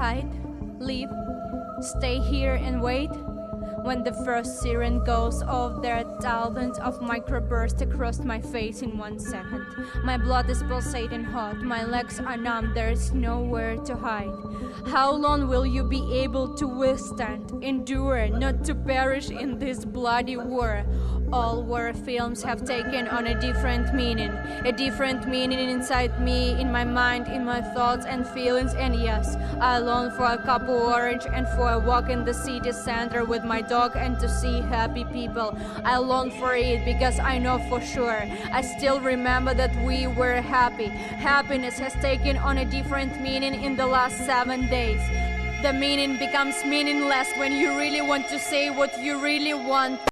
hide, leave, stay here and wait? When the first siren goes off, there are thousands of microbursts across my face in 1 second. My blood is pulsating hot, my legs are numb, there is nowhere to hide. How long will you be able to withstand, endure, not to perish in this bloody war? All war films have taken on a different meaning inside me, in my mind, in my thoughts and feelings. And yes, I long for a cup of orange and for a walk in the city center with my dog and to see happy people. I long for it because I know for sure. I still remember that we were happy. Happiness has taken on a different meaning in the last 7 days. The meaning becomes meaningless when you really want to say what you really want.